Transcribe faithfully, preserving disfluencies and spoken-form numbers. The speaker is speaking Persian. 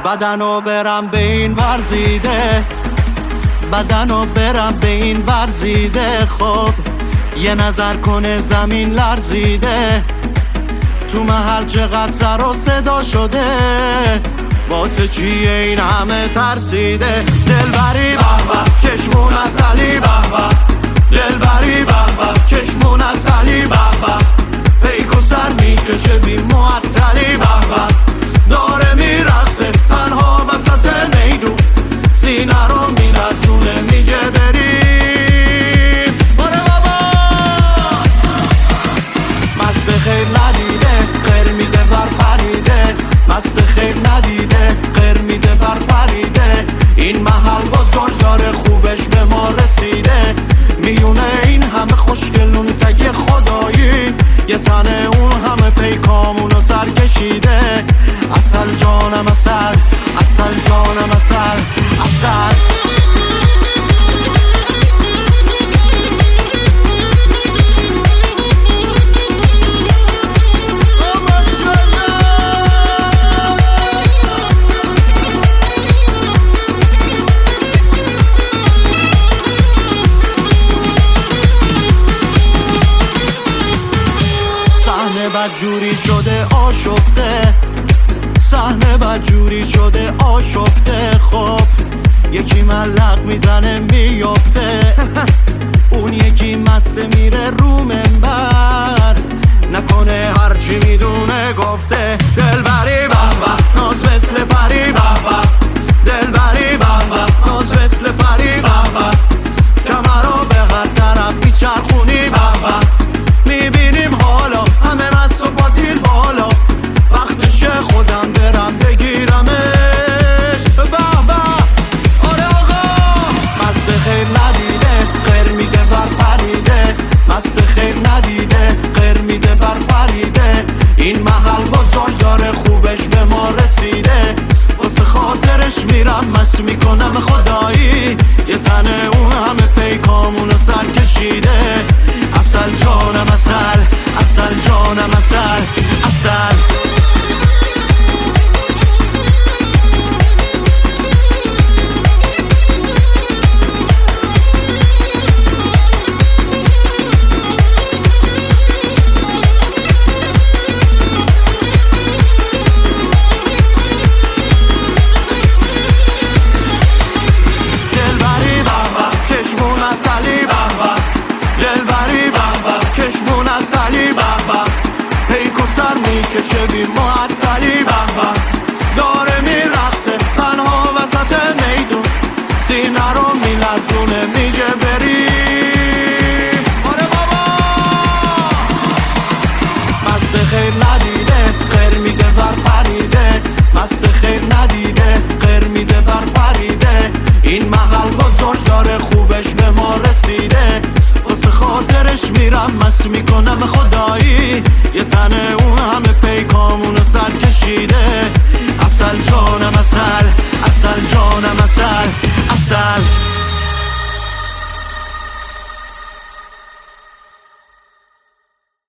بدنو برم به این ورزیده، بدنو برم به این ورزیده. خب یه نظر کنه زمین لرزیده، تو محل چقدر سر و صدا شده، واسه چیه این همه ترسیده؟ دلبری به به چشمون اصلی، به به دلبری به به چشمون اصلی، به به پیک و سر میکشه بی معطلی، به به داره میرسه تنها وسط میدون، سینه رو میرسونه میگه بریم. آره بابا مست خیر ندیده غیر میده ور پریده، مست خیر ندیده غیر میده ور پریده. این محل بزرگ داره خوبش به ما رسیده، میونه این همه خوشگلون تک خدایی، یه تنه اون همه پیکامونو سر کشیده. اصل جانم اصل، اصل جانم اصل، اصل صحنه بدجوری شده آشفته، صحنه بدجوری شده آشفته. خب یکی ملق میزنه میفته، اون یکی مسته میره رو منبر، نکنه هرچی میدونه گفته. دلبری به به ناز مثل پری، به به دلبری به به ناز مثل پری، به به کمرو به هر طرف میچرخونی، به به میبینیم حالا همه مست و با دیل بالا، وقتشه خودم برم بگیرمش. به به آره آقا مست خیر ندیده غیر میده ور پریده، مست خیر ندیده غیر میده ور پریده. این محل بزرگ داره خوبش به ما رسیده، واسه خاطرش میرم مست میکنم خدایی، یه تنه اون همه پیکامونو سر کشیده. اصل جانم اصل، اصل جانم اصل، اصل چشمون اصلی، به به پیک و سر میکشه بی معطلی، به به داره میرقصه تنها وسط میدون، سینه رو میلرزونه میگه بریم. آره بابا مست خیر ندیده غیر میده ور پریده، مست خیر ندیده غیر میده ور پریده. این محل بزرگ داره خوبش به ما رسیده، واسه خاطرش میرم مست میکنم خدایی،